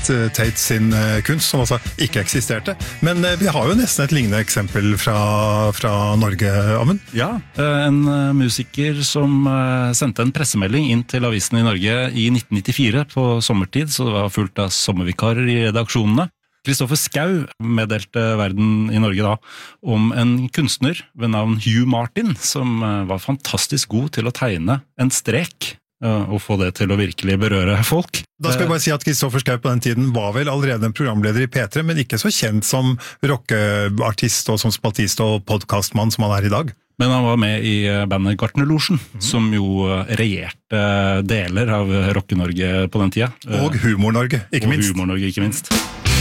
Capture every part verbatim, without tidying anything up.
Tate sin kunst, som altså ikke eksisterte. Men vi har jo nesten et lignende eksempel fra, fra Norge, Amund. Ja, en musiker som sendte en pressemelding inn til avisen i Norge i nitten nittifire på sommertid, så det var fullt av sommervikarer i redaksjonene. Kristoffer Schau meddelte verden i Norge da om en kunstner ved navn Hugh Martin, som var fantastisk god til å tegne en strek og få det til å virkelig berøre folk. Da skal jeg bare si at Kristoffer Schau på den tiden var vel allerede en programleder i P tre, men ikke så kjent som rockeartist og som spaltist og podcastmann som han er i dag. Men han var med i bandet Gartnerlosjen, mm. som jo regjerte deler av Rocke-Norge på den tida. Og Humor-Norge, ikke og minst. Og Humor-Norge, ikke minst.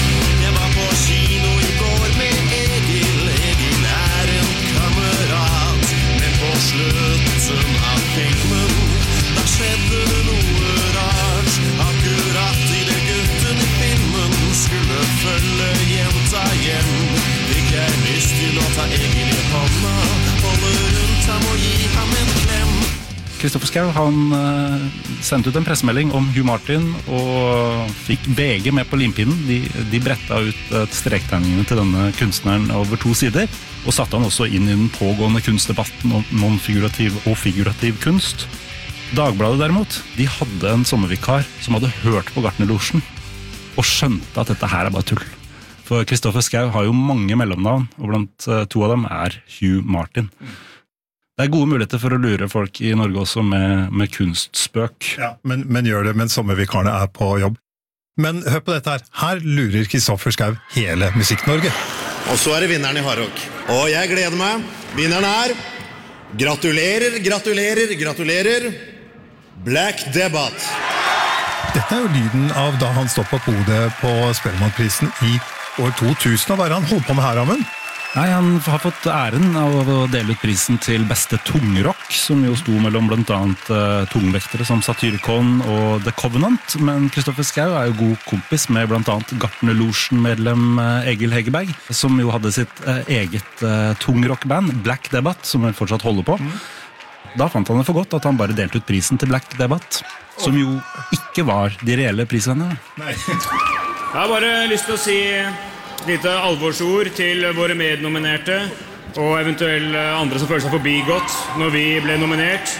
Kino i går med Egil, Egil er en kamerat, men på slutten av filmen, da skjedde det noe rart. Akkurat i det gutten i filmen skulle følge jenta hjem, fikk jeg lyst til å ta Egil i hånda, holde rundt ham og gi ham en klem. Kristoffer Schau, han uh, sendte ut en pressemelding om Hugh Martin og fikk V G med på limpinnen. De, de bretta ut uh, strektegningene til denne kunstneren over to sider, og satte han også inn i den pågående kunstdebatten om non-figurativ og figurativ kunst. Dagbladet derimot, de hadde en sommervikar som hadde hørt på Gartnerlosjen og skjønte at dette her er bare tull. For Kristoffer Schau har jo mange mellomnavn, og blant uh, to av dem er Hugh Martin. Det er gode muligheter for å lure folk i Norge også med, med kunstspøk. Ja, men, men gjør det mens sommervikarene er på jobb. Men hør på dette her. Her lurer Kristoffer Schau hele Musikk-Norge. Og så er det vinneren i Hardrock. Og jeg gleder meg. Vinneren er... Gratulerer, gratulerer, gratulerer. Black Debbath. Dette er jo lyden av da han stod på podiet på Spellemannprisen i år to tusen. Og hva er det han holdt på med her, Amund? Nei, han har fått æren av å dele ut prisen til beste tungrock, som jo sto mellom blant annet uh, tungvektere som Satyricon og The Covenant, men Kristoffer Schau er jo god kompis med blant annet Gartnerlosjen-medlem uh, Egil Hegerberg, som jo hadde sitt uh, eget uh, tungrock-band, Black Debbath, som han fortsatt holder på. Mm. Da fant han det for godt at han bare delte ut prisen til Black Debbath, som jo ikke var de reelle prisvennene. Nei. Jeg har bare lyst til å si... lite alvorsord til våre mednominerte og eventuelle andre som føler seg forbigått når vi ble nominert.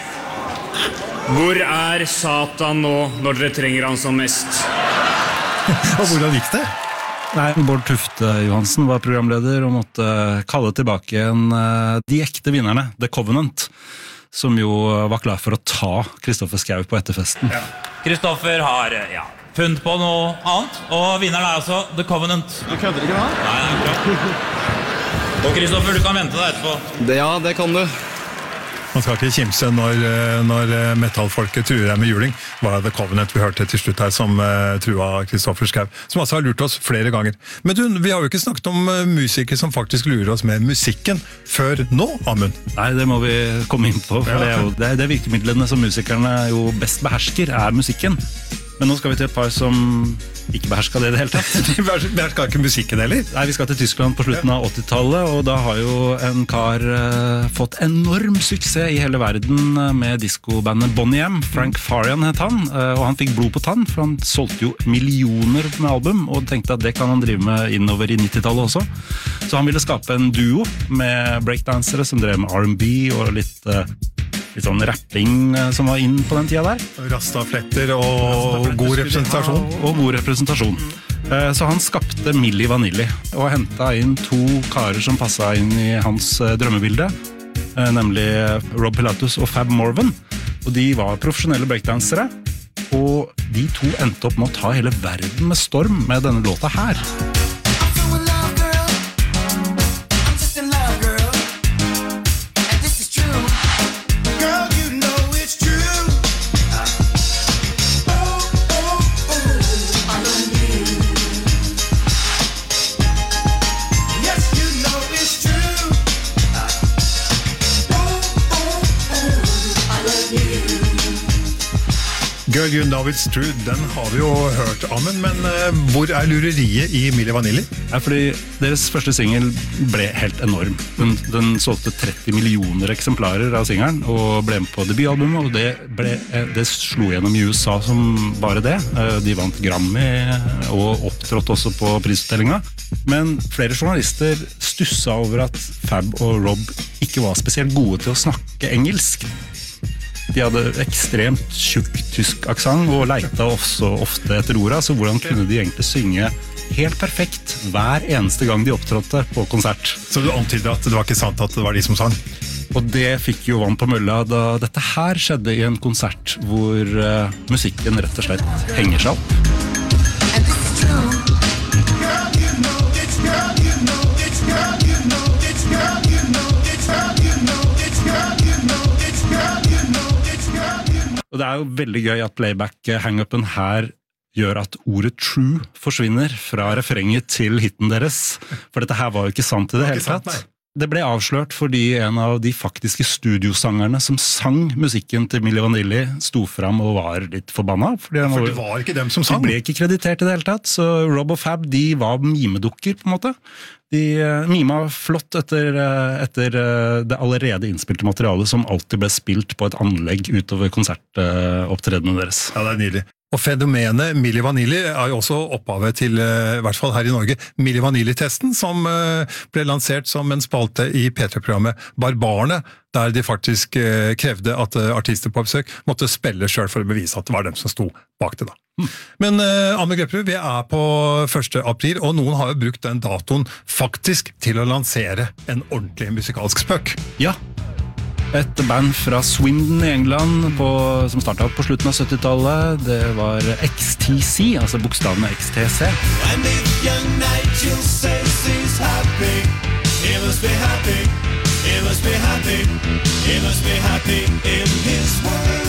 Hvor er Satan nå når dere trenger han som mest? Og hvordan gikk det? Nei, Bård Tufte Johansen var programleder og måtte kalle tilbake en, de ekte vinnerne, The Covenant, som jo var klar for å ta Kristoffer Schau på etterfesten. Kristoffer har, ja, funnet på noe annet, og vinneren er altså The Covenant. Du kødder ikke da? Nei, nei, ikke. Og Kristoffer, du kan vente deg etterpå. Det, ja, det kan du. Man skal ikke kimse når, når metallfolket truer deg med juling. Det var The Covenant vi hørte til slutt her som uh, trua Kristoffer Schau, som altså har lurt oss flere ganger. Men du, vi har jo ikke snakket om uh, musikere som faktisk lurer oss med musikken før nå, Amund. Nei, det må vi komme inn på, for ja. det er jo det, det virkemidlene som musikerne jo best behersker, er musikken. Men nå skal vi til et par som ikke beherska det i det hele tatt. De beherska ikke musikken heller? Nei, vi skal til Tyskland på slutten av åttitallet, og da har jo en kar uh, fått enorm suksess i hele verden med diskobandet Bonnie M. Frank Farian het han, uh, og han fikk blod på tann, for han solgte jo millioner med album, og tenkte at det kan han drive med innover i nittitallet også. Så han ville skape en duo med breakdansere som drev med R and B og litt... Uh, litt sånn rapping som var inn på den tida der. Rastafletter og Rastafletter, god representasjon. Og, og god representasjon. Mm. Så han skapte Milli Vanilli og hentet inn to karer som passet inn i hans drømmebilde, nemlig Rob Pilatus og Fab Morvan. Og de var profesjonelle breakdansere, og de to endte opp med å ta hele verden med storm med denne låta her. Girl, You Know It's True, den har vi jo hørt, Amund, men uh, hvor er lureriet i Milli Vanilli? Ja, fordi deres første single ble helt enorm. Den, den solgte tretti millioner eksemplarer av singelen, og ble med på debutalbumet, og det, ble, det slo gjennom i U S A som bare det. De vant Grammy, og opptrådte også på prisutdellinga. Men flere journalister stussa over at Fab og Rob ikke var spesielt gode til å snakke engelsk. De hadde ekstremt tjukk tysk aksent og leita også ofte etter orda, så hvordan kunne de egentlig synge helt perfekt hver eneste gang de opptrådte på konsert? Så du antyder at det var ikke sant at det var de som sang? Og det fikk jo vann på mølla da dette her skjedde i en konsert hvor uh, musikken rett og slett henger seg opp. And this is true. Girl, you know it's girl, you know it's girl, you know it's girl, you know it's girl, you know it's girl, you know it's girl, you know. Og det er jo veldig gøy at playback-hang-upen her gjør at ordet true forsvinner fra refrenget til hitten deres. For dette her var jo ikke sant i det, det hele tatt. Sant, det ble avslørt fordi en av de faktiske studiosangerne som sang musikken til Milli Vanilli sto fram og var litt forbanna. Fordi ja, for det var ikke dem som sang. De ble ikke kreditert i det hele tatt, så Rob og Fab, de var mimedukker på en måte. De uh, mima flott etter, uh, etter uh, det allerede innspilte materialet som alltid ble spilt på et anlegg utover konsertopptredene uh, deres. Ja, det er nydelig. Og fenomenet Milli Vanilli er jo også opphavet til, uh, i hvert fall her i Norge, Milli Vanilli-testen, som uh, ble lansert som en spalte i P tre-programmet Barbarene, der de faktisk uh, krevde at uh, artister på besøk måtte spille selv for å bevise at det var dem som sto bak det da. Men uh, Amund Grepperud, vi er på første april, og noen har jo brukt den datoen faktisk til å lansere en ordentlig musikalsk spøk. Ja, et band fra Swindon i England på, som startet på slutten av syttitallet, det var X T C, altså bokstavene X T C. And if young Nigel says he's happy, he must be happy, he must be happy, he must be happy in his world.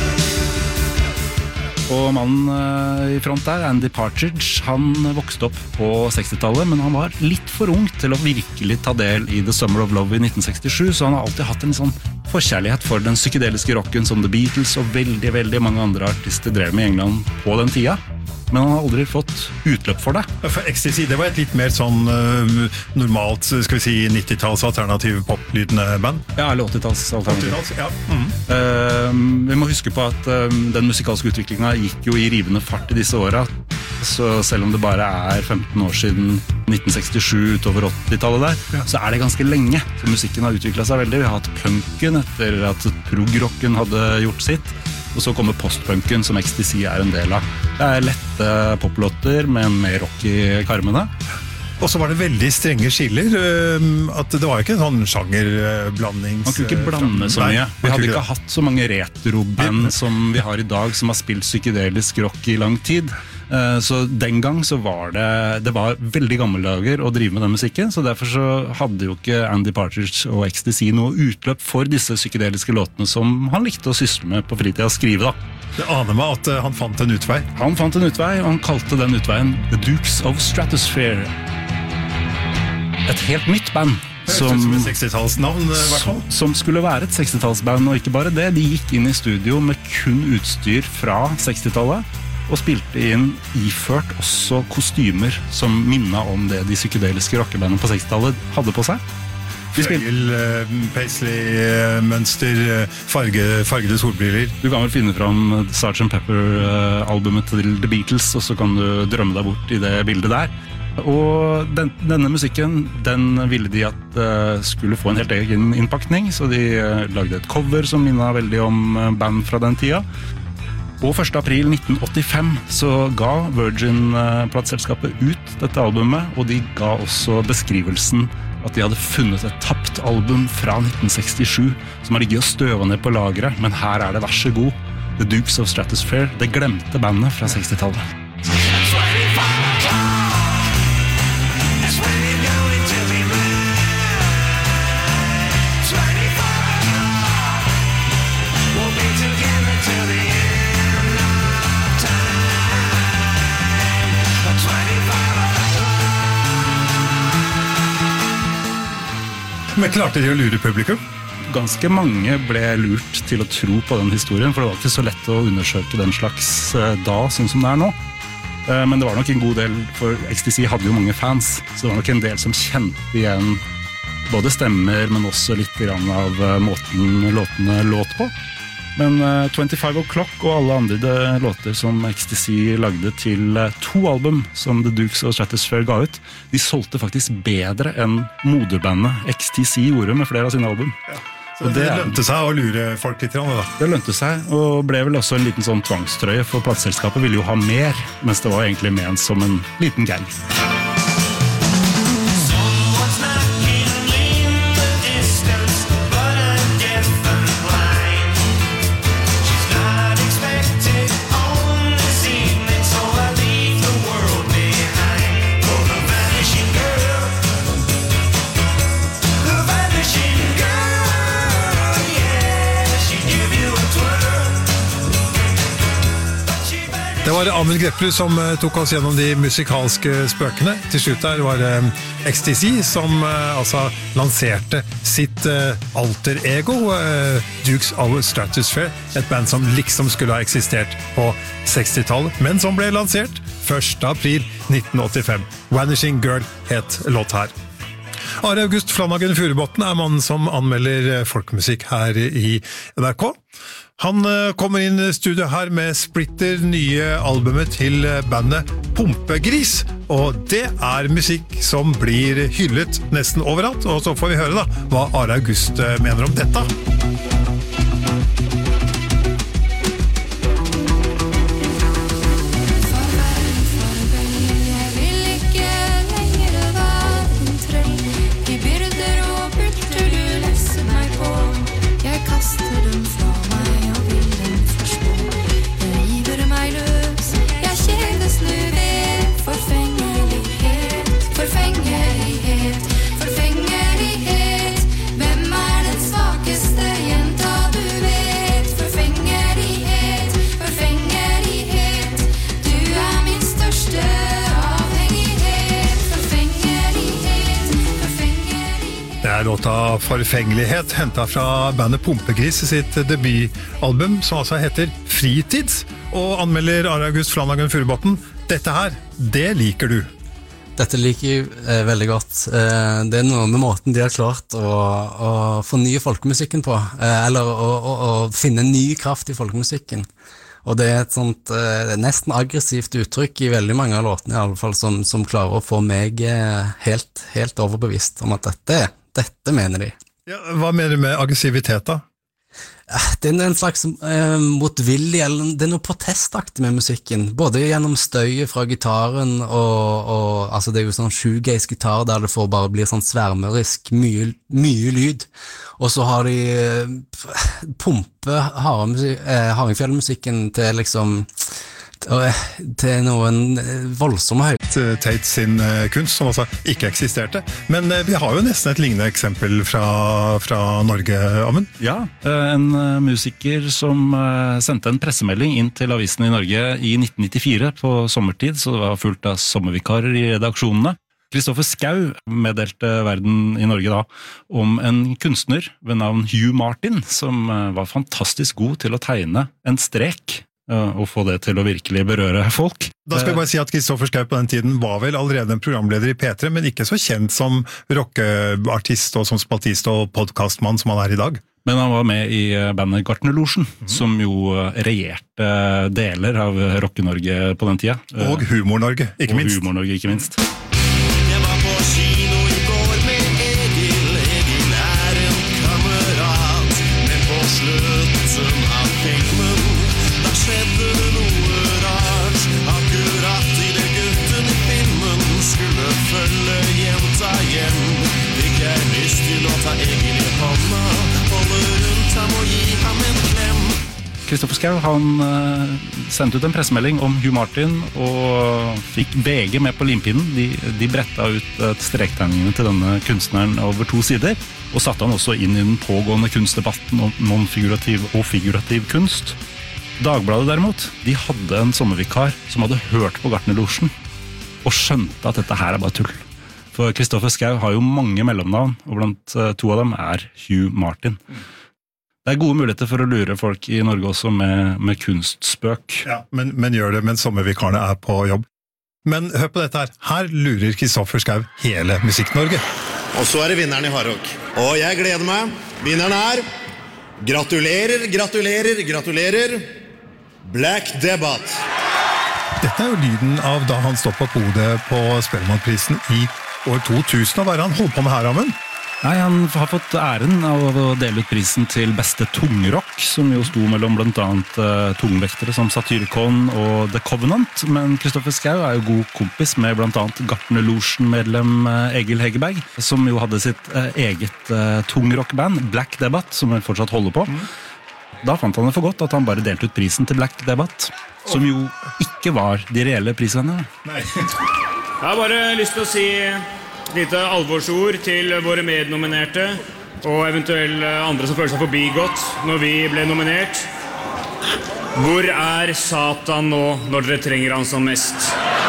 Og mannen i front der, Andy Partridge, han vokste opp på sekstitallet, men han var litt for ung til å virkelig ta del i The Summer of Love i nitten sekstisju, så han har alltid hatt en sånn forkjærlighet for den psykedeliske rocken som The Beatles og veldig, veldig mange andre artister drev med i England på den tida. Men han har aldri fått utløp for det. For X T C, det var et litt mer sånn uh, normalt, skal vi si, nittitalls alternativ poplydende band? Ja, eller åttitalls alternativ. åttitalls, ja. Mm. Uh, vi må huske på at uh, den musikalske utviklingen gikk jo i rivende fart i disse åra. Så selv om det bare er femten år siden nitten sekstisju utover åttitallet der, ja. Så er det ganske lenge. Så musikken har utviklet seg veldig. Vi har hatt punken etter at prog-rocken hadde gjort sitt. Og så kommer postpunken, som X T C er en del av. Det er lette poplåter, men mer rock i karmene. Og så var det veldig strenge skiller, at det var ikke en sånn sjangerblanding. Man kunne ikke blande så mye. Vi hadde ikke hatt så mange retroband som vi har i dag, som har spilt psykedelisk rock i lang tid. Så den gang så var det, det var veldig gammeldager å drive med den musikken, så derfor så hadde jo ikke Andy Partridge og X T C noe utløp for disse psykedeliske låtene som han likte å sysle med på fritida å skrive da. Det aner meg at han fant en utvei. Han fant en utvei, og han kalte den utveien The Dukes of Stratosphere. Et helt nytt band. Som, som, sekstitallsnavn, som, som skulle være et sekstitallsband, og ikke bare det. De gikk inn i studio med kun utstyr fra sekstitallet, og spilte inn iført også kostymer som minnet om det de psykedeliske rockebandene på sekstitallet hadde på seg. Fløyel, paisley, mønster, farge, fargede solbriller. Du kan vel finne fram sergeant Pepper-albumet til The Beatles, og så kan du drømme deg bort i det bildet der. Og den, denne musikken, den ville de at uh, skulle få en helt egen innpakning, så de uh, lagde et cover som minnet veldig om uh, band fra den tida. Og første april nitten åttifem så ga Virgin-plateselskapet ut dette albumet, og de ga også beskrivelsen at de hadde funnet et tapt album fra nitten sekstisju som har ligget og støvet ned på lageret, men her er det vær så god. The Dukes of Stratosphere, det glemte bandet fra sekstitallet. Men klarte de å lure publikum? ganske mange ble lurt til å tro på den historien, for det var ikke så lett å undersøke den slags da, sånn som det er nå. Men det var nok en god del, for X T C hadde jo mange fans, så det var nok en del som kjente igjen både stemmer, men også litt grann av måten låtene låt på. Men uh, twenty-five o'clock og alle andre låter som X T C lagde til uh, to album som The Dukes og Stratosphere ga ut, de solgte faktisk bedre enn moderbandet X T C gjorde med flere av sine album. Ja. Så det, det lønte seg å lure folk litt, da. Det lønte seg, og ble vel også en liten sånn tvangstrøye, for plateselskapet ville jo ha mer, mens det var egentlig ment som en liten gang. Det var Amund Greplerud som uh, tok oss gjennom de musikalske spøkene. Til slutt der var um, X T C som uh, altså lanserte sitt uh, alter ego, uh, Dukes of Stratosphere, et band som liksom skulle ha eksistert på sekstitallet, men som ble lansert første april nitten åttifem. Vanishing Girl het låt her. Are August Flanagan Furubotn er mannen som anmelder folkemusikk her i N R K. Han kommer inn i studio her med splitter nye albumet til bandet Pumpegris, og det er musikk som blir hyllet nesten overalt, og så får vi høre da hva Are August mener om dette. Låta Forfengelighet hentet fra bandet Pumpegris sitt debutalbum, som altså heter Fritids, og anmelder Are August Flanagan Furubotn. Dette her, det liker du. Dette liker jeg eh, veldig godt. Eh, det er noe med måten de har klart å, å fornye folkemusikken på, eh, eller å, å, å finne ny kraft i folkemusikken. Og det er et sånt eh, nesten aggressivt uttrykk i veldig mange av låtene, i alle fall, som, som klarer å få meg eh, helt, helt overbevist om at dette er Dette mener de. Ja, hva mener du med aggressivitet da? Det er en slags eh, motvillig, eller det er noe protestaktig med musikken, både gjennom støyet fra gitaren, og, og altså det er jo sånn shoegaze-gitar der det får bare bli sånn svermerisk, mye, mye lyd, og så har de eh, pumpe eh, Hardingfjell-musikken til liksom til noen voldsomme høy. Tate sin kunst, som altså ikke eksisterte. Men vi har jo nesten et lignende eksempel fra, fra Norge, Amund. Ja, en musiker som sendte en pressemelding inn til avisen i Norge i nitten nittifire på sommertid, så det var fullt av sommervikarer i redaksjonene. Kristoffer Schau meddelte Verden i Norge da om en kunstner ved navn Hugh Martin, som var fantastisk god til å tegne en strek og få det til å virkelig berøre folk. Da skal jeg bare si at Kristoffer Schau på den tiden var vel allerede en programleder i P tre, men ikke så kjent som rockeartist og som spaltist og podcastmann som han er i dag. Men han var med i bandet Gartnerlosjen, mm. som jo regjerte deler av Rocke-Norge på den tida. Og Humor-Norge, ikke og minst. Og Humor-Norge, ikke minst. Jeg var på kino i går med Egil. Egil er en kamerat, men på slutten av filmen skjedde det noe rart. Akkurat i det gutten i filmen skulle følge jenta hjem. Fikk jeg lyst til å ta Egil i hånda, holde rundt ham og gi ham en klem. Kristoffer Schau, han uh, sendte ut en pressemelding om Hugh Martin og fikk V G med på limpinnen. De, de bretta ut uh, strektegningene til denne kunstneren over to sider, og satte han også inn i den pågående kunstdebatten om non-figurativ og figurativ kunst. Dagbladet derimot, de hadde en sommervikar som hadde hørt på Gartnerlosjen og skjønte at dette her er bare tull. For Kristoffer Schau har jo mange mellomnavn, og blant to av dem er Hugh Martin. Det er gode muligheter for å lure folk i Norge også med, med kunstspøk. Ja, men, men gjør det mens sommervikarene er på jobb. Men hør på dette her. Her lurer Kristoffer Schau hele Musikk-Norge. Og så er det vinneren i Hardrock. Og jeg gleder meg. Vinneren er... Gratulerer, gratulerer, gratulerer. Black Debbath. Dette er jo lyden av da han stod på podiet på Spellemannprisen i år to tusen. Og hva er det han holdt på med her, Amund? Nei, Han har fått æren av å dele ut prisen til beste tungrock, som jo sto mellom blant annet uh, tungvektere som Satyricon og The Covenant. Men Kristoffer Schau er jo god kompis med blant annet Gartnerlosjen-medlem uh, Egil Hegerberg, som jo hadde sitt uh, eget uh, tungrockband, Black Debbath, som han fortsatt holder på. Mm. Da fant han det for godt at han bare delte ut prisen til Black Debbath, som jo ikke var de reelle prisvennene. Nei. Jeg har bare lyst til å si lite alvorsord til våre mednominerte og eventuelle andre som føler seg forbigått når vi ble nominert. Hvor er Satan nå når dere trenger han som mest?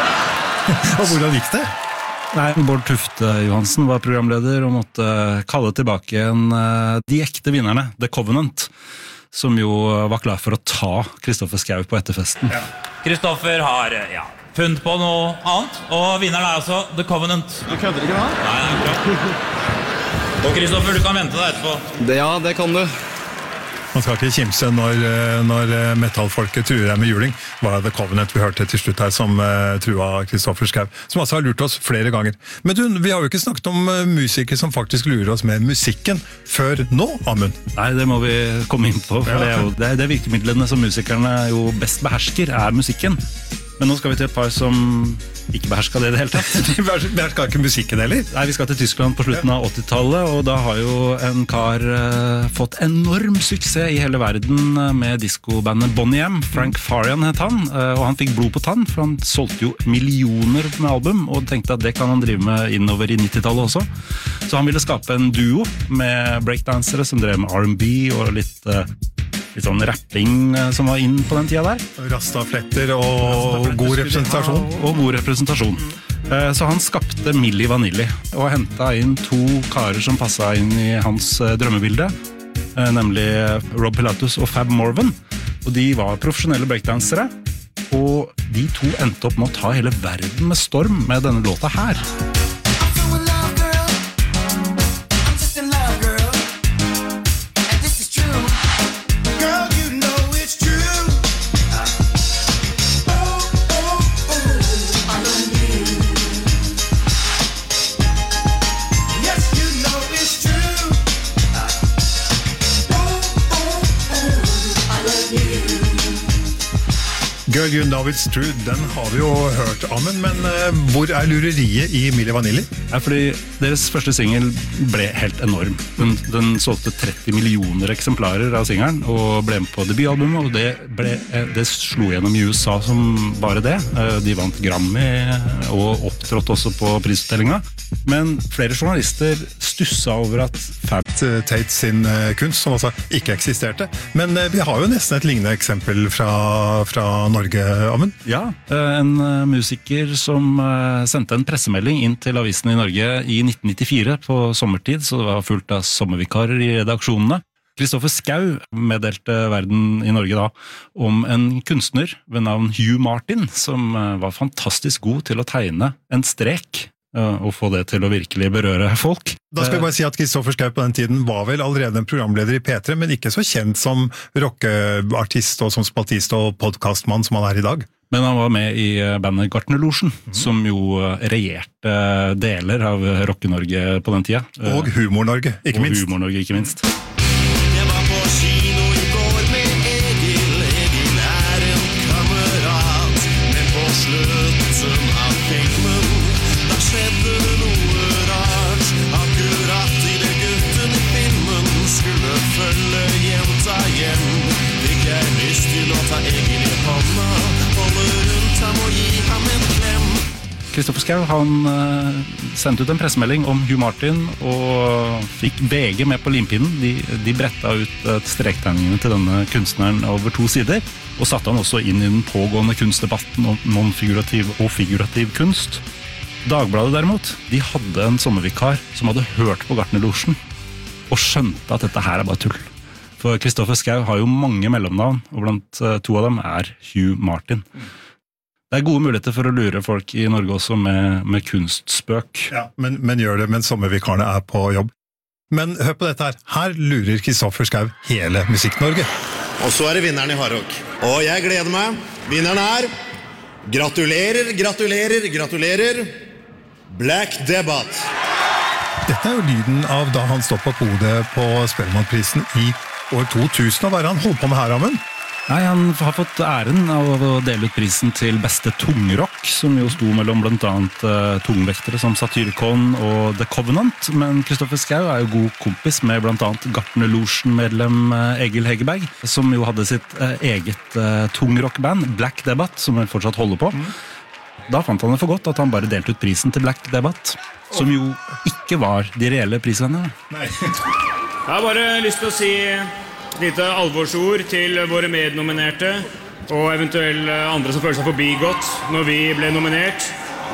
Og hvordan gikk det? Nei, Bård Tufte Johansen var programleder og måtte kalle tilbake en, de ekte vinnerne, The Covenant, som jo var klar for å ta Kristoffer Schau på etterfesten. Kristoffer har, ja, funnet på noe annet, og vinneren er altså The Covenant. Du kødder ikke da? Nei, det er bra. Og Kristoffer, du kan vente deg etterpå. Det, ja, det kan du. Man skal ikke kimse når, når metallfolket truer deg med juling. Var det The Covenant vi hørte til slutt her som uh, trua Kristoffer Schau, som altså har lurt oss flere ganger. Men du, vi har jo ikke snakket om uh, musikere som faktisk lurer oss med musikken før nå, Amund. Nei, det må vi komme inn på, for det er jo det, er det virkemidlene som musikerne jo best behersker, er musikken. Men nå skal vi til et par som ikke beherska det i det hele tatt. De beherska ikke musikken heller? Nei, vi skal til Tyskland på slutten av åttitallet, og da har jo en kar uh, fått enorm suksess i hele verden med diskobandet Bonnie M. Frank Farian het han, uh, og han fikk blod på tann, for han solgte jo millioner med album, og tenkte at det kan han drive med innover i nittitallet også. Så han ville skape en duo med breakdansere som drev med R and B og litt... Uh, litt sånn rapping som var inn på den tida der. Rastafletter og god representasjon. Og god representasjon. Så han skapte Milli Vanilli og hentet inn to karer som passet inn i hans drømmebilde, nemlig Rob Pilatus og Fab Morvan. Og de var profesjonelle breakdansere, og de to endte opp med å ta hele verden med storm med denne låta her. Girl, you know it's true, den har vi jo hørt, Amund, men uh, hvor er lureriet i Milli Vanilli? Ja, fordi deres første single ble helt enorm. Den, den solgte tretti millioner eksemplarer av singelen, og ble med på debutalbumet, og det, ble, det slo gjennom i U S A som bare det. De vant Grammy og opptrådte også på prisutdellinga. Men flere journalister stussa over at Fab Tate sin kunst, som altså ikke eksisterte. Men uh, vi har jo nesten et lignende eksempel fra, fra Norge, Amund. Ja, en musiker som sendte en pressemelding inn til avisen i Norge i nitten nittifire på sommertid, så det var fullt av sommervikarer i redaksjonene. Kristoffer Schau meddelte verden i Norge da om en kunstner ved navn Hugh Martin, som var fantastisk god til å tegne en strek og få det til å virkelig berøre folk. Da skal jeg bare si at Kristoffer Schau på den tiden var vel allerede en programleder i P tre, men ikke så kjent som rockeartist og som spaltist og podcastmann som han er i dag. Men han var med i bandet Gartnerlosjen, mm. som jo regjerte deler av Rocke-Norge på den tida. Og Humor-Norge, ikke og minst. Og Humor-Norge, ikke minst. Jeg var på kino i går med Egil. Egil er en kamerat, men på slutten av filmen da skjedde det noe rart. Akkurat i det gutten i filmen skulle følge jenta hjem, fikk jeg lyst til å ta Egil i hånda, holde rundt ham og gi ham en klem. Kristoffer Schau, han uh, sendte ut en pressemelding om Hugh Martin og fikk V G med på limpinnen. De, de bretta ut uh, strektegningene til denne kunstneren over to sider, og satte han også inn i den pågående kunstdebatten om non-figurativ og figurativ kunst. Dagbladet derimot, de hadde en sommervikar som hadde hørt på Gartnerlosjen og skjønte at dette her er bare tull. For Kristoffer Schau har jo mange mellomnavn, og blant to av dem er Hugh Martin. Det er gode muligheter for å lure folk i Norge også med, med kunstspøk. Ja, men, men gjør det mens sommervikarene er på jobb. Men hør på dette her. Her lurer Kristoffer Schau hele Musikk-Norge. Og så er det vinneren i Hardrock. Og jeg gleder meg. Vinneren er... Gratulerer, gratulerer, gratulerer. Black Debbath. Dette er jo lyden av da han stod på podiet på Spellemannprisen i år to tusen. Og hva er det han holdt på med her, Amund? Nei, Han har fått æren av å dele ut prisen til beste tungrock, som jo sto mellom blant annet uh, tungvektere som Satyricon og The Covenant, men Kristoffer Schau er jo god kompis med blant annet Gartnerlosjen-medlem uh, Egil Hegerberg, som jo hadde sitt uh, eget uh, tungrockband, Black Debbath, som han fortsatt holder på. Mm. Da fant han det for godt at han bare delte ut prisen til Black Debbath, som jo ikke var de reelle prisvennerne. Nei. Jeg har bare lyst til å si... lite alvorsord til våre mednominerte og eventuelt andre som føler seg forbigått når vi ble nominert.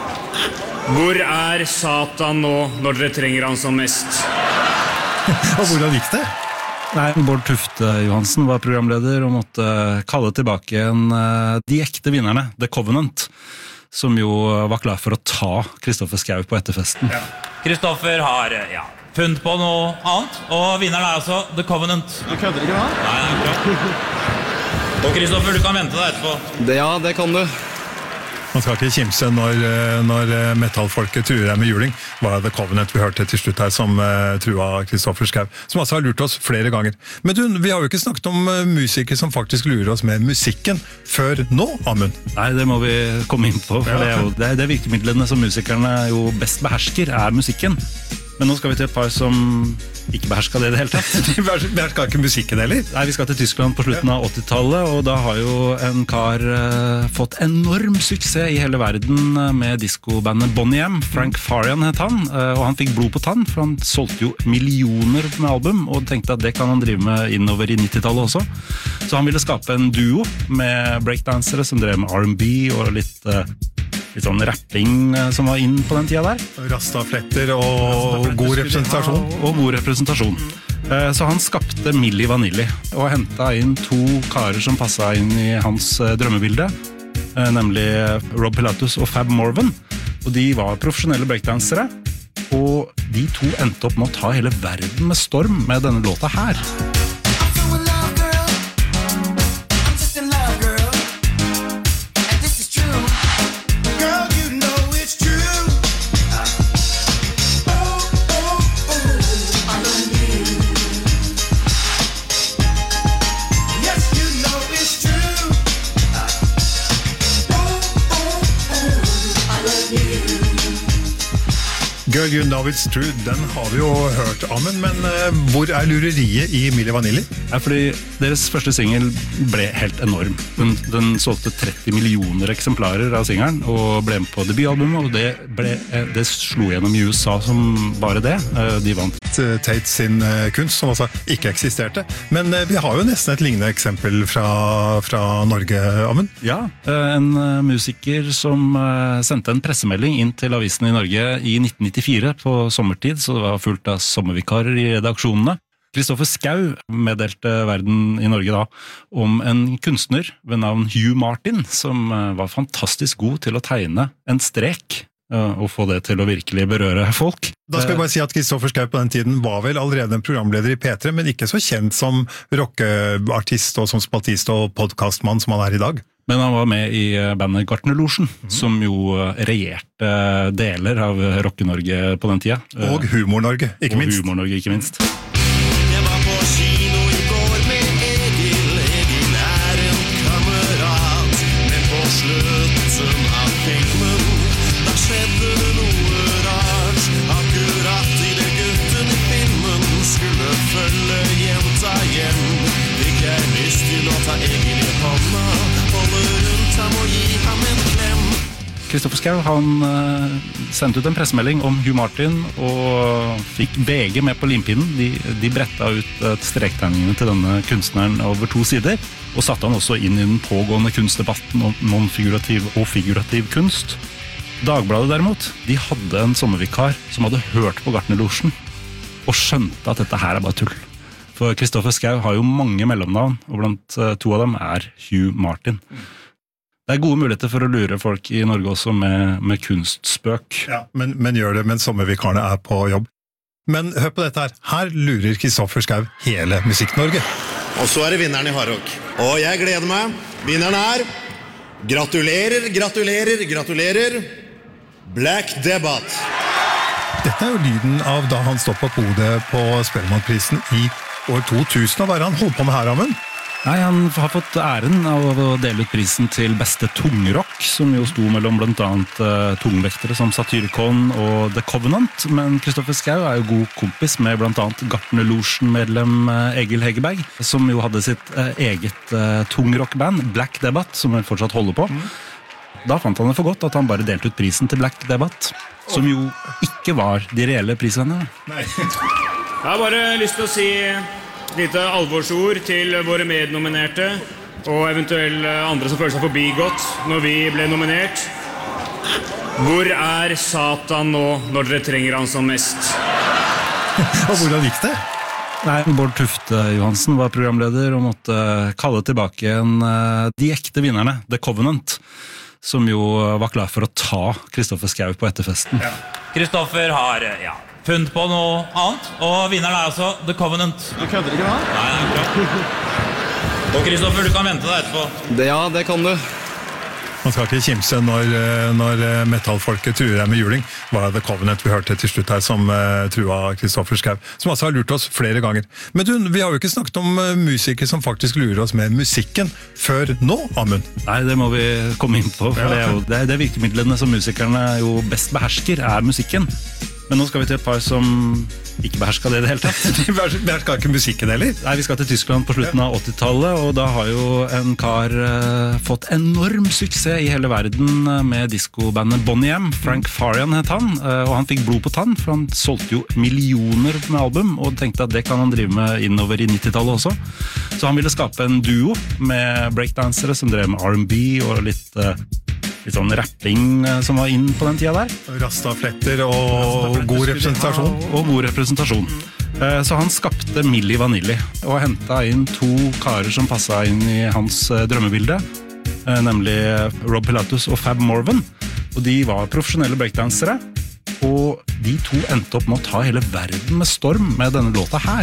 Hvor er Satan nå når dere trenger han som mest? Og hvordan gikk det? Nei, Bård Tufte Johansen var programleder og måtte kalle tilbake en, de ekte vinnerne, The Covenant, som jo var klar for å ta Kristoffer Schau på etterfesten. Kristoffer har, ja, funnet på noe annet, og vinneren er altså The Covenant. Du kødder ikke da? Nei, nei, klart. Og Kristoffer, du kan vente deg etterpå. Det, ja, det kan du. Man skal ikke kimse når, når metallfolket truer deg med juling. Var det The Covenant vi hørte til slutt her som uh, trua Kristoffer Schau, som altså har lurt oss flere ganger. Men du, vi har jo ikke snakket om uh, musikere som faktisk lurer oss med musikken før nå, Amund. Nei, det må vi komme inn på, for ja. det, er jo, det, er, det er virkemidlene som musikerne jo best behersker, er musikken. Men nå skal vi til et par som ikke beherska det i det hele tatt. De beherska ikke musikken heller? Nei, vi skal til Tyskland på slutten av åttitallet, og da har jo en kar uh, fått enorm suksess i hele verden med diskobandet Bonnie M. Frank Farian het han, uh, og han fikk blod på tann, for han solgte jo millioner med album, og tenkte at det kan han drive med innover i nittitallet også. Så han ville skape en duo med breakdansere som drev med R and B og litt... Uh, litt sånn rapping som var inn på den tida der. Rastafletter og Rastafletter, god representasjon. Og, og god representasjon. Mm. Så han skapte Milli Vanilli og hentet inn to karer som passet inn i hans drømmebilde, nemlig Rob Pilatus og Fab Morvan. Og de var profesjonelle breakdansere, og de to endte opp med å ta hele verden med storm med denne låta her. Girl, You Know It's True, den har vi jo hørt, Amund, men uh, hvor er lureriet i Milli Vanilli? Ja, fordi deres første single ble helt enorm. Den, den solgte tretti millioner eksemplarer av singelen, og ble med på debutalbumet, og det, ble, det slo gjennom i U S A som bare det. De vant. Tate sin kunst, som altså ikke eksisterte. Men uh, vi har jo nesten et lignende eksempel fra, fra Norge, Amund. Ja, en musiker som uh, sendte en pressemelding inn til avisen i Norge i nitten nittifire på sommertid, så det var fullt av sommervikarer i redaksjonene. Kristoffer Schau meddelte verden i Norge da om en kunstner ved navn Hugh Martin, som var fantastisk god til å tegne en strek og få det til å virkelig berøre folk. Da skal jeg bare si at Kristoffer Schau på den tiden var vel allerede en programleder i P tre, men ikke så kjent som rockeartist og som spaltist og podcastmann som han er i dag. Men han var med i bandet Gartnerlosjen, mm. som jo regjerte deler av Rocke-Norge på den tida. Og Humor-Norge, ikke og minst. Og Humor-Norge, ikke minst. Jeg var på kino i går med Egil. Egil er en kamerat. Men på slutten av filmen, da skjedde det noe rart. Akkurat i det gutten i filmen skulle følge jenta hjem. Fikk jeg lyst til å ta Egil i hånda, holde rundt ham og gi ham en klem. Kristoffer Schau, han uh, sendte ut en pressemelding om Hugh Martin og fikk V G med på limpinnen. De, de bretta ut uh, strektegningene til denne kunstneren over to sider, og satte han også inn i den pågående kunstdebatten om non-figurativ og figurativ kunst. Dagbladet derimot, de hadde en sommervikar som hadde hørt på Gartnerlosjen og skjønte at dette her er bare tull. For Kristoffer Schau har jo mange mellomnavn, og blant to av dem er Hugh Martin. Det er gode muligheter for å lure folk i Norge også med, med kunstspøk. Ja, men, men gjør det mens sommervikarene er på jobb. Men hør på dette her. Her lurer Kristoffer Schau hele Musikk-Norge. Og så er det vinneren i Hardrock. Og jeg gleder meg. Vinneren er... Gratulerer, gratulerer, gratulerer. Black Debbath. Dette er jo lyden av da han stod på podiet på Spellemannprisen i år to tusen. Og hva er det han holdt på med her, Amund? Nei, han har fått æren av å dele ut prisen til beste tungrock, som jo sto mellom blant annet uh, tungvektere som Satyricon og The Covenant, men Kristoffer Schau er jo god kompis med blant annet Gartnerlosjen-medlem uh, Egil Hegerberg, som jo hadde sitt uh, eget uh, tungrockband, Black Debbath, som han fortsatt holder på. Mm. Da fant han det for godt at han bare delte ut prisen til Black Debbath, som jo ikke var de reelle prisvennene. Nei. Jeg har bare lyst til å si... lite alvorsord til våre mednominerte og eventuelle andre som føler seg forbigått når vi ble nominert. Hvor er Satan nå når dere trenger han som mest? Og hvordan gikk det? Nei, Bård Tufte Johansen var programleder og måtte kalle tilbake en, de ekte vinnerne, The Covenant, som jo var klar for å ta Kristoffer Schau på etterfesten. Kristoffer har, ja, funnet på noe annet, og vinneren er altså The Covenant. Du kødder ikke da? Nei, det er klart. Og Kristoffer, du kan vente deg etterpå. Det, ja, det kan du. Man skal ikke kimse når, når metallfolket truer deg med juling. Det var The Covenant vi hørte til slutt her som uh, trua Kristoffer Schau, som altså har lurt oss flere ganger. Men du, vi har jo ikke snakket om uh, musikere som faktisk lurer oss med musikken før nå, Amund. Nei, det må vi komme inn på, for ja. det er jo det, det virkemidlene som musikerne jo best behersker, er musikken. Men nå skal vi til et par som ikke beherska det i det hele tatt. De beherska ikke musikken heller? Nei, vi skal til Tyskland på slutten av åttitallet, og da har jo en kar uh, fått enorm suksess i hele verden med diskobandet Bonnie M. Frank Farian het han, uh, og han fikk blod på tann, for han solgte jo millioner med album, og tenkte at det kan han drive med innover i nittitallet også. Så han ville skape en duo med breakdansere som drev med R and B og litt... Uh, litt sånn rapping som var inn på den tida der. Rastafletter og god representasjon. Og, og god representasjon. Mm. Så han skapte Milli Vanilli og hentet inn to karer som passet inn i hans drømmebilde, nemlig Rob Pilatus og Fab Morvan. Og de var profesjonelle breakdansere, og de to endte opp med å ta hele verden med storm med denne låta her.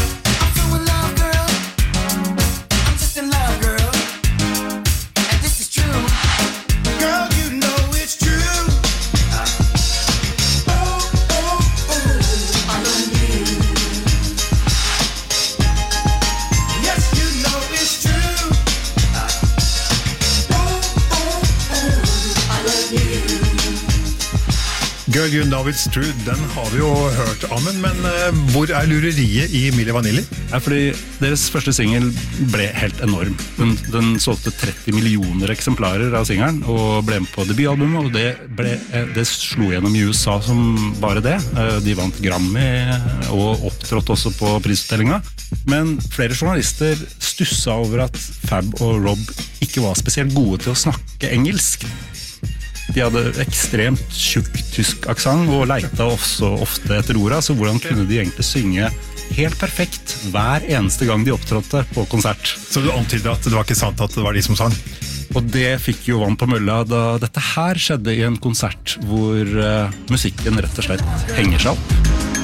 Girl, you know it's true. Den har vi jo hørt, Amund, men uh, hvor er lureriet i Milli Vanilli? Ja, fordi deres første single ble helt enorm. Den, den solgte tretti millioner eksemplarer av singelen, og ble med på debutalbumet, og det, ble, det slo gjennom i U S A som bare det. De vant Grammy og opptrådte også på prisutdellinga. Men flere journalister stusset over at Fab og Rob ikke var spesielt gode til å snakke engelsk. De hadde ekstremt tjukk tysk aksent og leita også ofte etter orda, så hvordan kunne de egentlig synge helt perfekt hver eneste gang de opptrådte på konsert? Så du antyder at det var ikke sant at det var de som sang? Og det fikk jo vann på mølla da dette her skjedde i en konsert hvor uh, musikken rett og slett henger seg opp.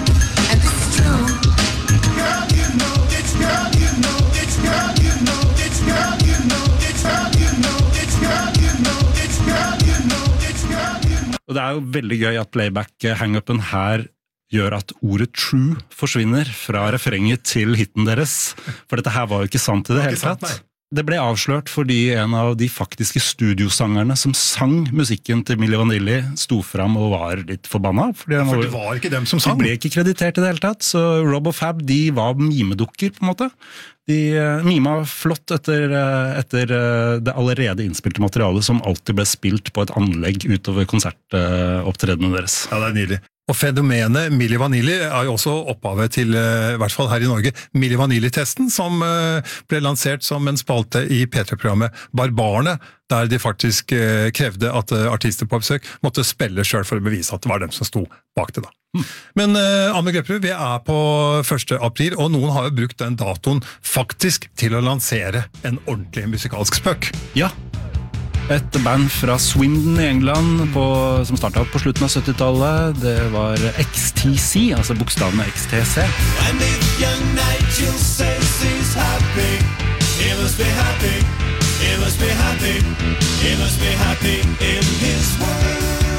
Og det er jo veldig gøy at playback-hang-upen her gjør at ordet true forsvinner fra refrenget til hitten deres. For dette her var jo ikke sant i det, det hele tatt. Sant, det ble avslørt fordi en av de faktiske studiosangerne som sang musikken til Milli Vanilli sto fram og var litt forbanna. Fordi ja, for det var ikke dem som sang. De ble ikke kreditert i det hele tatt, så Rob og Fab, de var mimedukker på en måte. De uh, mima flott etter, uh, etter uh, det allerede innspilte materialet som alltid ble spilt på et anlegg utover konsertopptredene uh, deres. Ja, det er nydelig. Og fenomenet Milli Vanilli er jo også opphavet til, i hvert fall her i Norge, Milli Vanilli-testen, som ble lansert som en spalte i P tre-programmet Barbarene, der de faktisk krevde at artister på besøk måtte spille selv for å bevise at det var dem som sto bak det da. Men uh, Amund Grepperud, vi er på første april, og noen har jo brukt den datoen faktisk til å lansere en ordentlig musikalsk spøk. Ja. Et band fra Swindon i England på, som startet på slutten av syttitallet. Det var X T C, altså bokstavene X T C. And if young Nigel says he's happy, he must be happy, he must be happy, he must be happy in his world.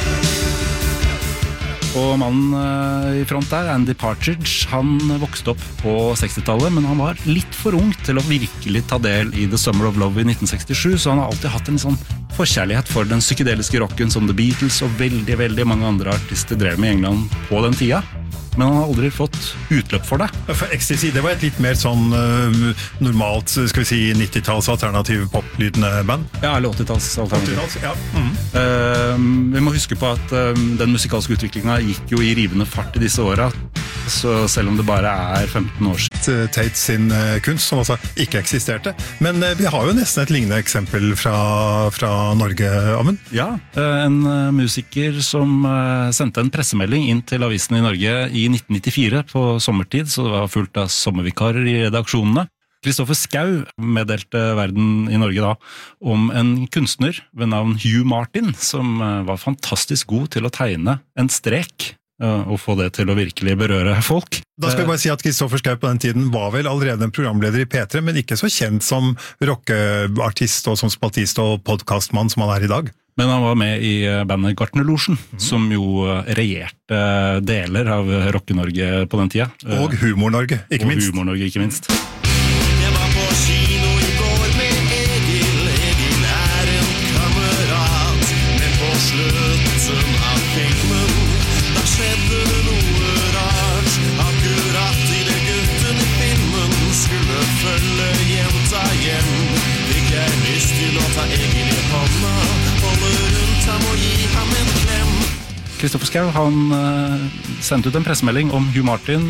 Og mannen i front der, Andy Partridge, han vokste opp på sekstitallet, men han var litt for ung til å virkelig ta del i The Summer of Love i nitten sekstisju, så han har alltid hatt en sånn forkjærlighet for den psykedeliske rocken som The Beatles og veldig, veldig mange andre artister drev med i England på den tida. Men han har aldri fått utløp for det. For X T C, det var et litt mer sånn uh, normalt, skal vi si, nittitalls alternativ poplydende band? Ja, eller åttitalls alternativ. åttitalls, ja. Mm. Uh, vi må huske på at uh, den musikalske utviklingen gikk jo i rivende fart i disse åra, så selv om det bare er femten år siden. Tate sin uh, kunst, som altså ikke eksisterte. Men uh, vi har jo nesten et lignende eksempel fra, fra Norge, Amund. Ja, uh, en uh, musiker som uh, sendte en pressemelding inn til avisen i Norge i nitten nittifire på sommertid, så det var fullt av sommervikarer i redaksjonene. Kristoffer Schau meddelte verden i Norge da om en kunstner ved navn Hugh Martin, som var fantastisk god til å tegne en strek og få det til å virkelig berøre folk. Da skal vi bare si at Kristoffer Schau på den tiden var vel allerede en programleder i P tre, men ikke så kjent som rockeartist og som spaltist og podcastmann som han er i dag. Men han var med i bandet Gartnerlosjen, mm. som jo regjerte deler av Rocke-Norge på den tida. Og Humor-Norge, ikke og minst. Og Humor-Norge, ikke minst. Jeg var på kino i går med Egil. Egil er en kamerat. Men på slutten av filmen, da skjedde det noe rart. Akkurat i det gutten i filmen skulle følge jenta hjem. Fikk jeg lyst til å ta Egil i hånda, holde rundt ham og gi ham en klem. Kristoffer Schau, han uh, sendte ut en pressemelding om Hugh Martin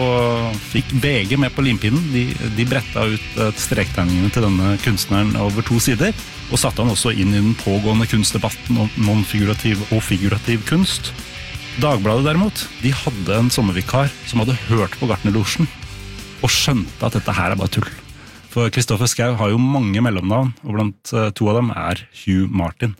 og fikk V G med på limpinnen. De, de bretta ut uh, strektegningene til denne kunstneren over to sider, og satte han også inn i den pågående kunstdebatten om non-figurativ og figurativ kunst. Dagbladet derimot, de hadde en sommervikar som hadde hørt på Gartnerlosjen og skjønte at dette her er bare tull. For Kristoffer Schau har jo mange mellomnavn, og blant uh, to av dem er Hugh Martin.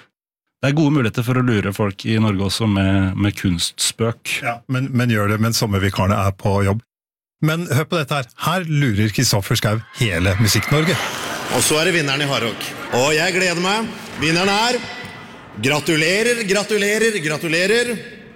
Det er gode muligheter for å lure folk i Norge også med, med kunstspøk. Ja, men, men gjør det mens sommervikarene er på jobb. Men hør på dette her. Her lurer Kristoffer Schau hele Musikk-Norge. Og så er det vinneren i Hardrock. Og jeg gleder meg. Vinneren er... Gratulerer, gratulerer, gratulerer.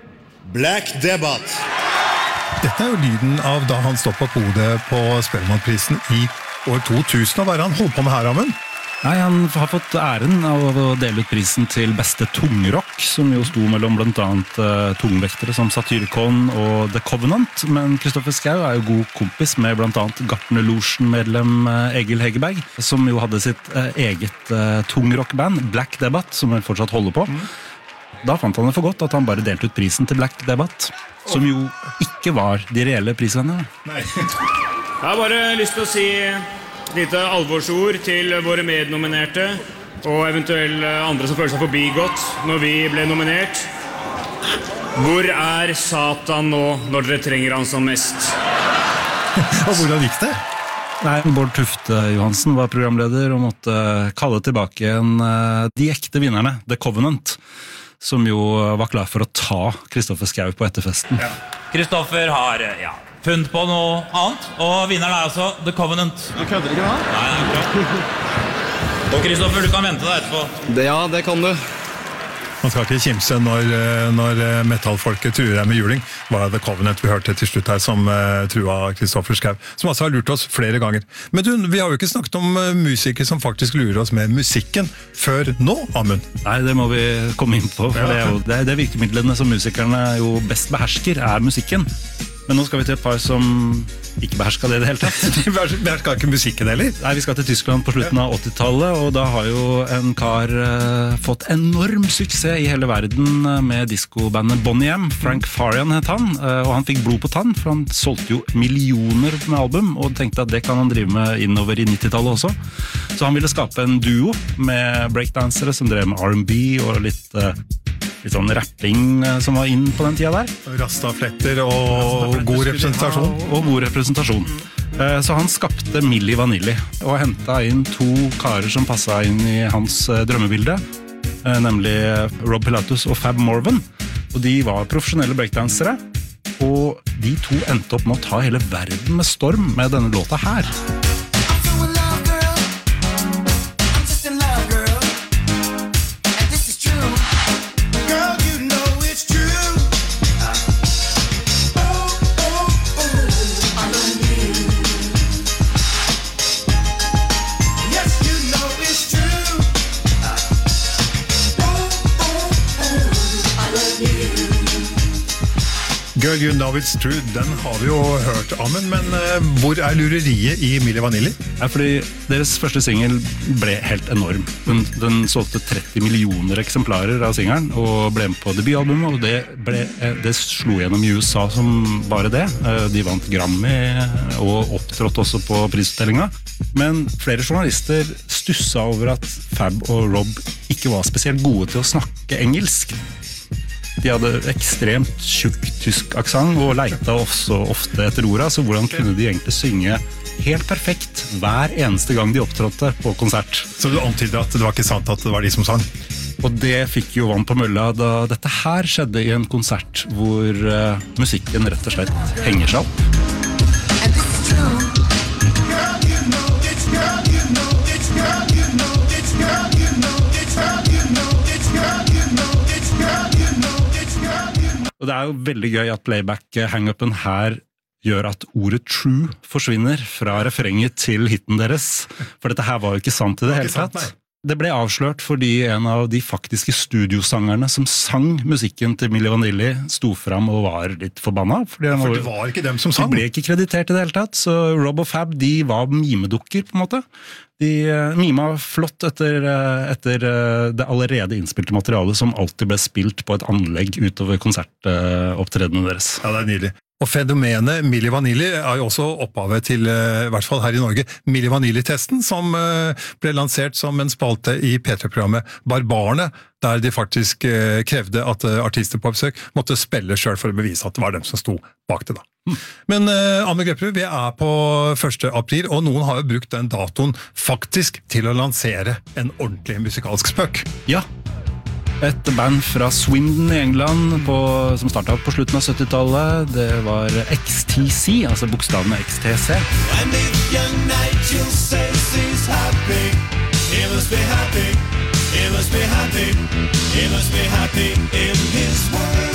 Black Debbath. Dette er jo lyden av da han stod på podiet på Spellemannprisen i år to tusen. Og hva er det han holdt på med her, Amund? Nei, han har fått æren av å dele ut prisen til beste tungrock, som jo sto mellom blant annet uh, tungvektere som Satyricon og The Covenant, men Kristoffer Schau er jo god kompis med blant annet Gartnerlosjen-medlem uh, Egil Hegerberg, som jo hadde sitt uh, eget uh, tungrockband, Black Debbath, som han fortsatt holder på. Mm. Da fant han det for godt at han bare delte ut prisen til Black Debbath, som jo ikke var de reelle prisvennene. Nei. Jeg har bare lyst til å si lite alvorsord til våre mednominerte og eventuelle andre som føler seg forbigått når vi ble nominert. Hvor er Satan nå når dere trenger han som mest? Og hvordan gikk det? Nei, Bård Tufte Johansen var programleder og måtte kalle tilbake en, de ekte vinnerne, The Covenant, som jo var klar for å ta Kristoffer Schau på etterfesten. Kristoffer har, ja, funnet på noe annet, og vinneren er altså The Covenant. Du kødder ikke da? Nei, nei, klart. Og Kristoffer, du kan vente deg etterpå. Det, ja, det kan du. Man skal ikke kimse når, når metallfolket truer deg med juling. Var det The Covenant vi hørte til slutt her som uh, trua Kristoffer Schau, som altså har lurt oss flere ganger. Men du, vi har jo ikke snakket om uh, musikere som faktisk lurer oss med musikken før nå, Amund. Nei, det må vi komme inn på, for ja. det er jo det, det virkemidlene som musikerne jo best behersker, er musikken. Men nå skal vi til et par som ikke beherska det i det hele tatt. De beherska ikke musikken heller. Nei, vi skal til Tyskland på slutten av åttitallet, og da har jo en kar uh, fått enorm suksess i hele verden med diskobandet Boney M. Frank Farian het han, uh, og han fikk blod på tann, for han solgte jo millioner med album, og tenkte at det kan han drive med innover i nittitallet også. Så han ville skape en duo med breakdansere som drev med R and B og litt... Uh, litt sånn rapping som var inn på den tida der. Rastafletter og god representasjon. Og, og god representasjon. Så han skapte Milli Vanilli og hentet inn to karer som passet inn i hans drømmebilde, nemlig Rob Pilatus og Fab Morvan. Og de var profesjonelle breakdansere, og de to endte opp med å ta hele verden med storm med denne låta her. Girl, you know it's true, den har vi jo hørt, Amund, men uh, hvor er lureriet i Milli Vanilli? Ja, fordi deres første single ble helt enorm. Den, den solgte tretti millioner eksemplarer av singelen, og ble med på debutalbumet, og det, ble, det slo gjennom i U S A som bare det. De vant Grammy, og opptrådte også på prisutdellinga. Men flere journalister stusset over at Fab og Rob ikke var spesielt gode til å snakke engelsk. De hadde ekstremt tjukk tysk aksent og leita også ofte etter orda, så hvordan kunne de egentlig synge helt perfekt hver eneste gang de opptrådte på konsert? Så du antyder at det var ikke sant at det var de som sang? Og det fikk jo vann på mølla da dette her skjedde i en konsert hvor uh, musikken rett og slett henger seg opp. Og det er jo veldig gøy at playback-hang-upen her gjør at ordet true forsvinner fra refrenget til hitten deres. For dette her var jo ikke sant i det hele tatt. Det ble avslørt fordi en av de faktiske studiosangerne som sang musikken til Milli Vanilli sto fram og var litt forbanna. For det var ikke dem som sang. De ble ikke kreditert i det hele tatt, så Rob og Fab, de var mimedukker på en måte. De mima flott etter, etter det allerede innspilte materialet som alltid ble spilt på et anlegg utover konsertopptredene deres. Ja, det er nydelig. Og fenomenet Milli Vanilli er jo også opphavet til, i hvert fall her i Norge, Milli Vanilli-testen, som ble lansert som en spalte i P tre-programmet Barbarene, der de faktisk krevde at artister på besøk måtte spille selv for å bevise at det var dem som sto bak det da. Mm. Men uh, Amund Grepperud, vi er på første april, og noen har jo brukt den datoen faktisk til å lansere en ordentlig musikalsk spøk. Ja. Et band fra Swindon i England på, som startet på slutten av syttitallet, det var X T C, altså bokstavene X T C. And if young Nigel says he's happy, he must be happy, he must be happy, he must be happy in his world.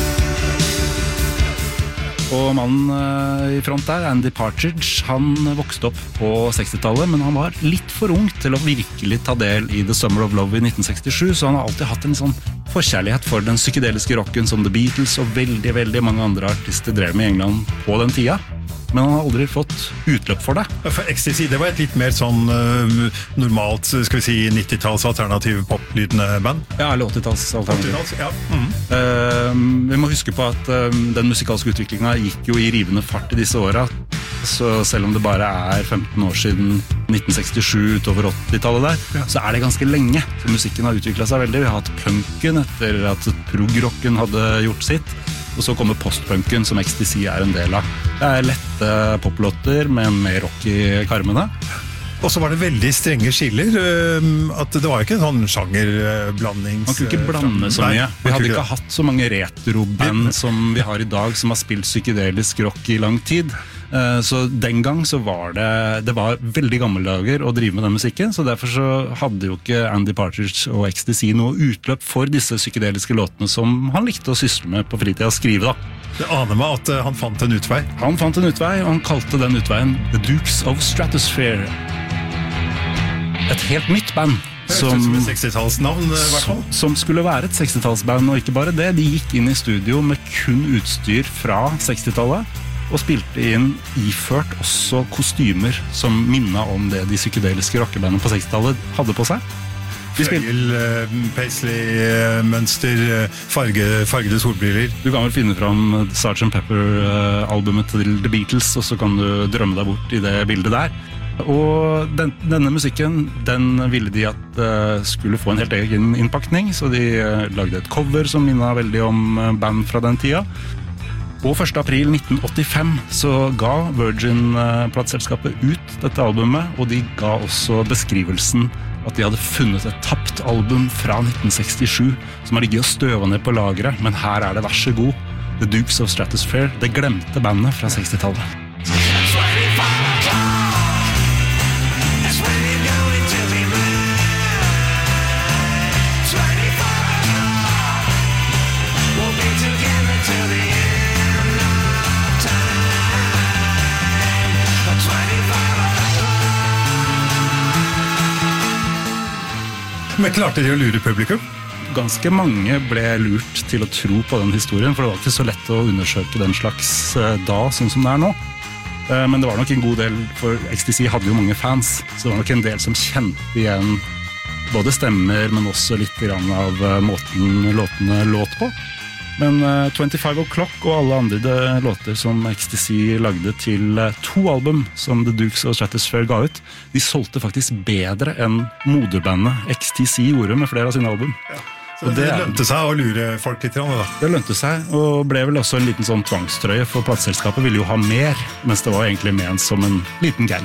Og mannen i front der, Andy Partridge, han vokste opp på sekstitallet, men han var litt for ung til å virkelig ta del i The Summer of Love i nitten sekstisju, så han har alltid hatt en sånn forkjærlighet for den psykedeliske rocken som The Beatles og veldig, veldig mange andre artister drev med i England på den tida. Men han har aldri fått utløp for det. For X T C, det var et litt mer sånn uh, normalt, skal vi si, nittitalls alternativ poplydende band? Ja, eller åttitalls alternativ. åttitalls, ja. Mm. Uh, vi må huske på at uh, den musikalske utviklingen gikk jo i rivende fart i disse åra. Så selv om det bare er femten år siden nitten sekstisju utover åttitallet der, ja, så er det ganske lenge. Så musikken har utviklet seg veldig. Vi har hatt punken etter at prog-rocken hadde gjort sitt. Og så kommer postpunken, som X T C er en del av. Det er lette poplåter, men mer rock i karmene. Og så var det veldig strenge skiller, at det var ikke en sånn sjangerblandings... Man kunne ikke blande så mye. Vi hadde ikke hatt så mange retroband som vi har i dag, som har spilt psykedelisk rock i lang tid. Så den gang så var det, det var veldig gammeldager å drive med den musikken, så derfor så hadde jo ikke Andy Partridge og X T C noe utløp for disse psykedeliske låtene som han likte å sysle med på fritida og skrive da. Det aner meg at han fant en utvei. Han fant en utvei, og han kalte den utveien The Dukes of Stratosphere. Et helt nytt band. Som, som, sekstitallsnavn, som, som skulle være et sekstitallsband, og ikke bare det. De gikk inn i studio med kun utstyr fra sekstitallet. og spilte inn iført også kostymer som minnet om det de psykedeliske rockebandene på sekstitallet hadde på seg. Fløyel, uh, paisley, uh, mønster, uh, farge, fargede solbriller. Du kan vel finne fram sergeant Pepper-albumet til The Beatles, og så kan du drømme deg bort i det bildet der. Og den, denne musikken, den ville de at uh, skulle få en helt egen innpakning, så de uh, lagde et cover som minnet veldig om uh, band fra den tida. Og første april nitten åttifem så ga Virgin-plateselskapet ut dette albumet, og de ga også beskrivelsen at de hadde funnet et tapt album fra nitten sekstisju som har ligget og støvet ned på lageret, men her er det vær så god. The Dukes of Stratosphere, det glemte bandet fra sekstitallet. Men klarte de å lure publikum? Ganske mange ble lurt til å tro på den historien, for det var ikke så lett å undersøke den slags da, sånn som det er nå. Men det var nok en god del, for X T C hadde jo mange fans, så det var nok en del som kjente igjen både stemmer, men også litt grann av måten låtene låt på. Men twenty-five O'Clock og alle andre låter som X T C lagde til to album som The Dukes of Stratosphere ga ut, de solgte faktisk bedre enn moderbandet X T C gjorde med flere av sine album. Ja. Så det, det lønte seg å lure folk litt, da? Det lønte seg, og ble vel også en liten sånn tvangstrøye, for plateselskapet ville jo ha mer, mens det var egentlig ment som en liten gang.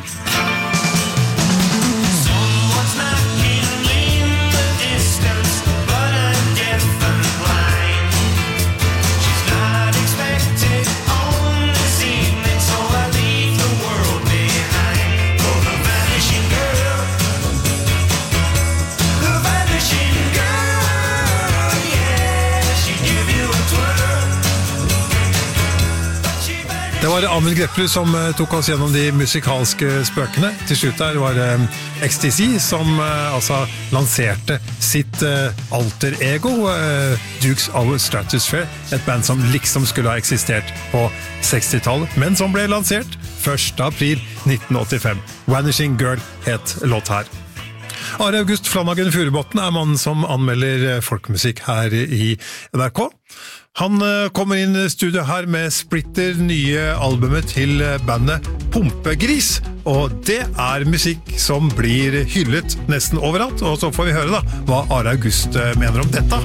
Det var Amund Greplerud som uh, tok oss gjennom de musikalske spøkene. Til slutt der var det um, X T C som uh, altså lanserte sitt uh, alter ego, uh, Dukes of Stratosphere, et band som liksom skulle ha eksistert på sekstitallet, men som ble lansert første april nitten åttifem. Vanishing Girl het låt her. Are August Flanagan Furubotn er mannen som anmelder folkemusikk her i N R K. Han kommer inn i studio her med splitter nye albumet til bandet Pumpegris, og det er musikk som blir hyllet nesten overalt, og så får vi høre da hva Are August mener om dette.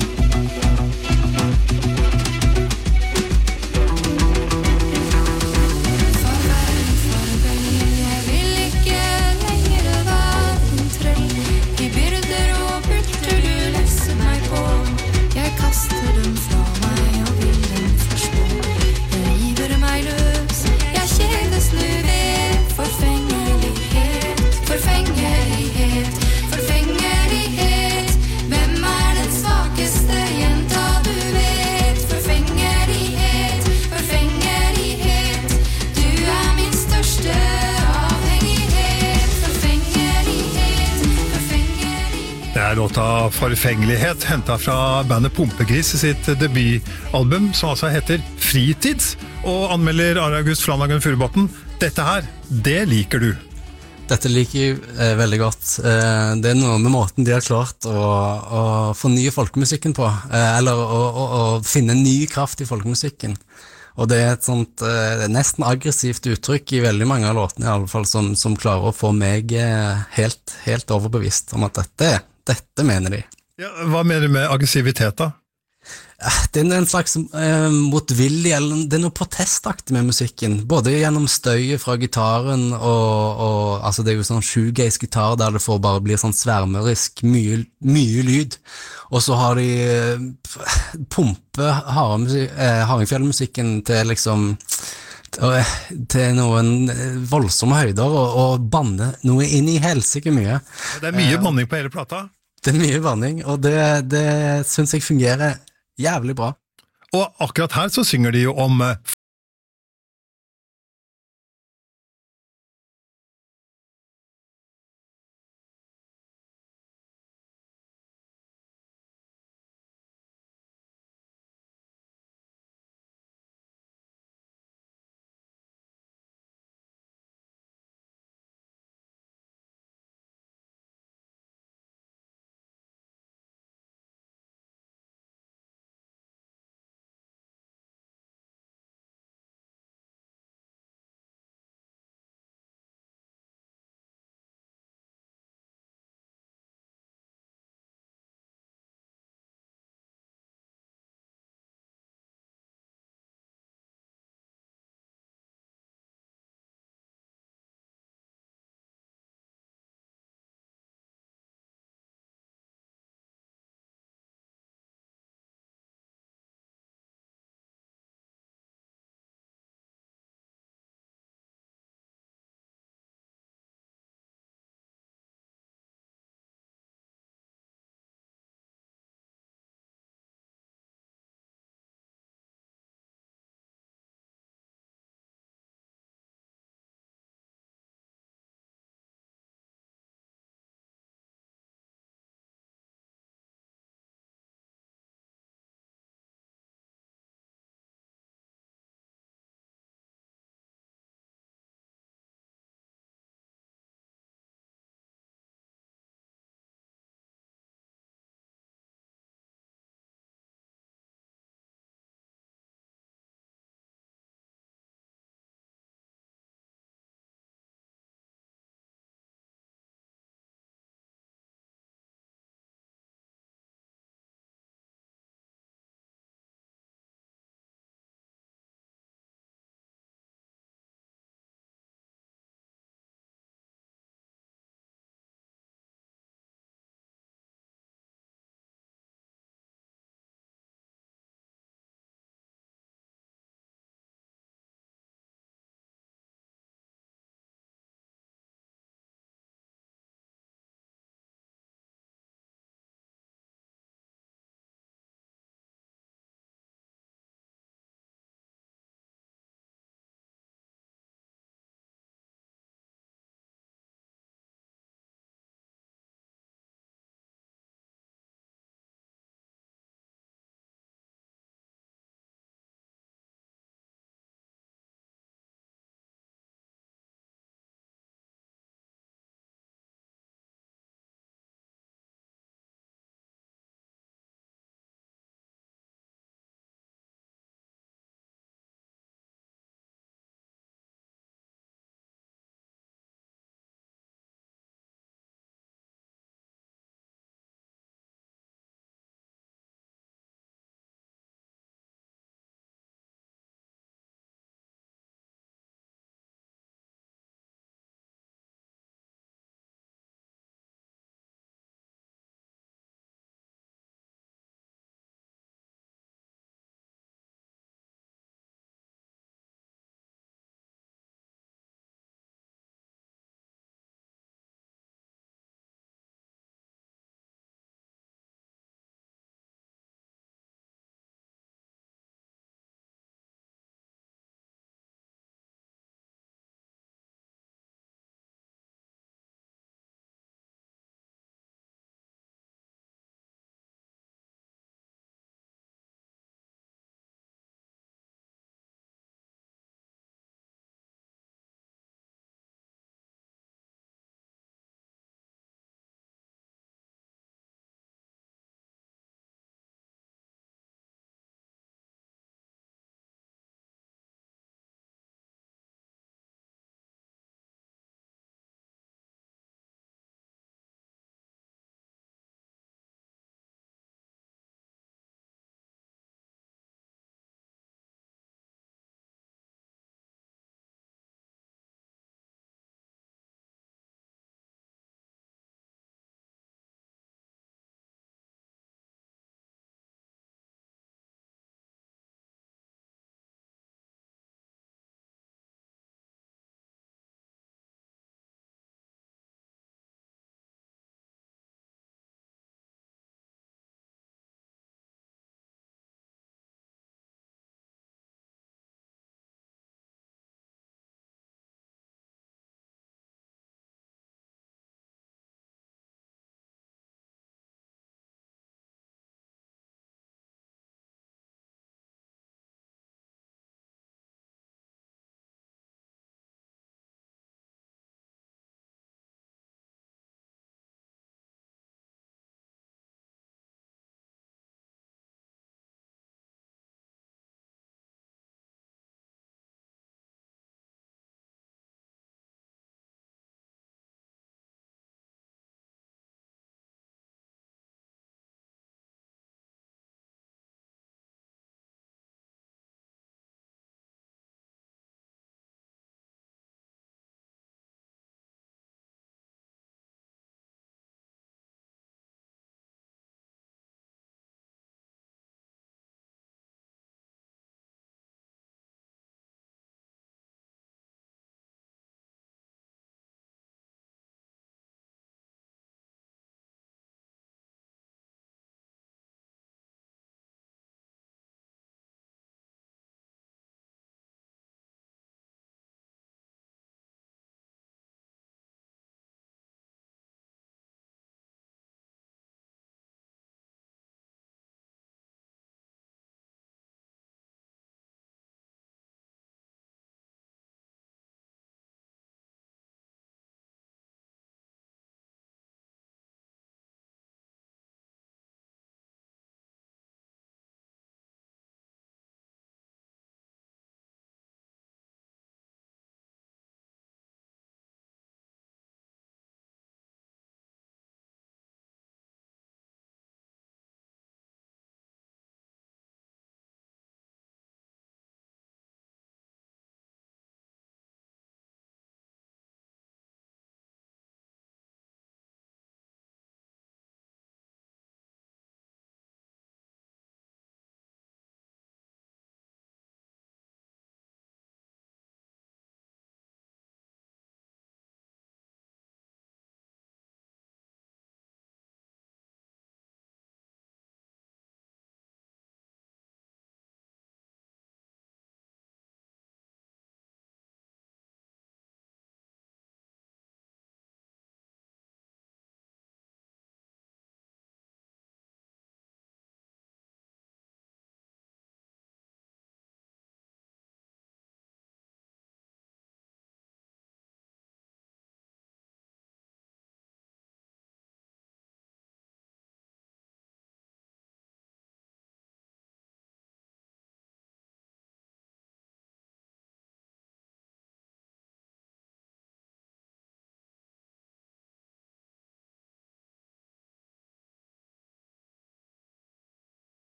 Låta Forfengelighet hentet fra bandet Pumpegris sitt debutalbum, som altså heter Fritids, og anmelder Are August Flanagan Furubotn. Dette her, det liker du. Dette liker jeg eh, veldig godt. Eh, det er noe med måten de har klart å, å fornye folkemusikken på, eh, eller å, å, å finne ny kraft i folkemusikken. Og det er et sånt eh, nesten aggressivt uttrykk i veldig mange av låtene i alle fall, som, som klarer å få meg eh, helt, helt overbevist om at dette er Dette mener de. Ja, hva mener du med aggressivitet da? Det er en slags eh, motvillig, eller det er noe protestaktig med musikken, både gjennom støyet fra gitaren, og, og altså det er jo sånn shoegaze-gitar der det får bare bli sånn svermerisk, mye, mye lyd, og så har de eh, pumpe eh, Hardingfjell-musikken til liksom til noen voldsomme høyder og, og banne noe inn i helsike mye. Det er mye banning på hele plata. Det er mye banning, og det, det synes jeg fungerer jævlig bra. Og akkurat her så synger de jo om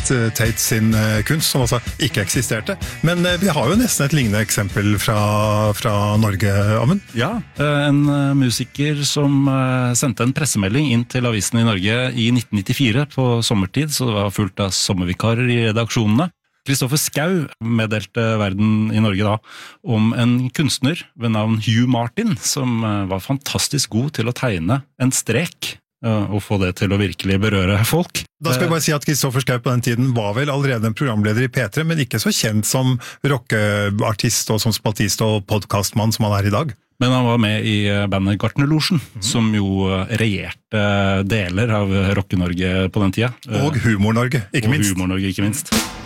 Tate, Tate sin kunst, som altså ikke eksisterte. Men vi har jo nesten et lignende eksempel fra, fra Norge, Amund. Ja, en musiker som sendte en pressemelding inn til avisen i Norge i nitten nittifire på sommertid, så det var fullt av sommervikarer i redaksjonene. Kristoffer Schau meddelte Verden i Norge da om en kunstner ved navn Hugh Martin, som var fantastisk god til å tegne en strek og få det til å virkelig berøre folk. Da skal vi bare si at Kristoffer Schau på den tiden var vel allerede en programleder i P tre, men ikke så kjent som rockeartist og som spaltist og podcastmann som han er i dag. Men han var med i bandet Gartnerlosjen, mm. som jo regjerte deler av Rocke-Norge på den tida. Og Humor-Norge, ikke og minst. Og Humor-Norge, ikke minst.